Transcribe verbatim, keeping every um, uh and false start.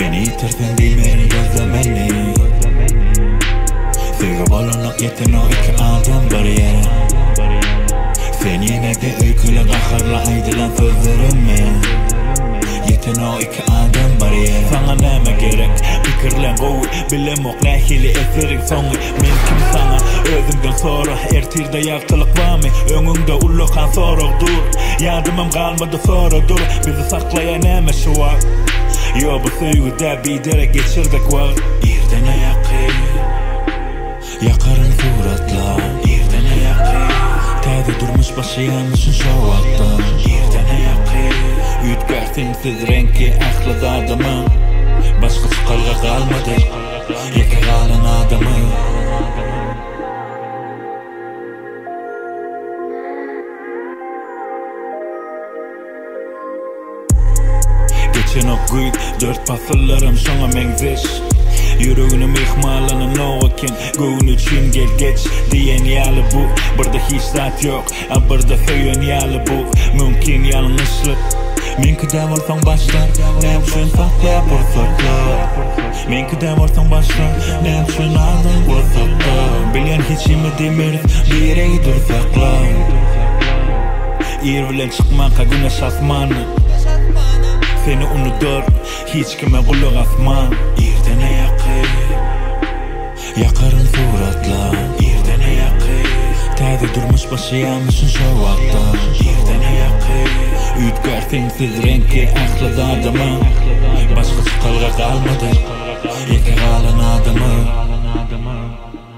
Beni yitirsen bilmerim gözlemeni. Sevgi bolanak yetin o iki adam bariyer. Sen yine de öyküle kahırla aydılan sözlerimi. Yetin o iki adam bariyer. Sana neme gerek fikirlen govi bilem ok nehili eserin sonu. Men kim sana özümden sonra ertirde yaktılık vami. Önünde ullukan soruk dur. Yardımım kalmadı sonra dur. Bizi saklaya neme şu var. Yo bu sevgide bir dere geçirdik var. İrdene yakı yakarın suratla. İrdene yakı tabi durmuş başı yanmışın şu vakta. İrdene yakı ütkersin siz renki aklı adamı. Başka çıkarga kalmadı yeke kalan adamı. Geçen o güy dört pasıllarım şuna mengziş. Yüreğinin ihmalının o eken gün için gel geç diyen yalı bu. Burada hiç zat yok a burada söyleyen yalı bu. Mümkün yanlışlık. Men kıdem olsan başlar ne için sakla bursakla. Men kıdem olsan başlar ne için aldın bursakla. Bilen hiç imedimir bir ey dursakla. İrvilen çıkmaka güneş asmanı. Seni unutur hiç kime kulak asman. İrdene yakı yakarın suratla. İrdene yakı taze durmuş başı yanmışın şu vakta. İrdene yakı ütkersin siz renki aklı adamı. Başka çıkarga kalmadı yeke kalan adamı.